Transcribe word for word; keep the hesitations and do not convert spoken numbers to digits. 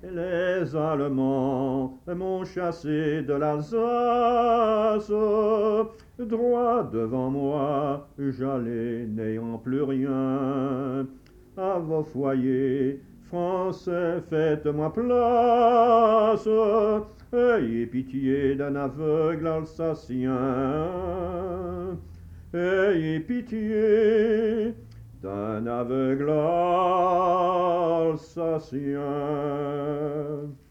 Les Allemands m'ont chassé de l'Alsace, droit devant moi, j'allais n'ayant plus rien. À vos foyers, Français, faites-moi place, ayez pitié d'un aveugle Alsacien, ayez pitié d'un aveugle Alsacien.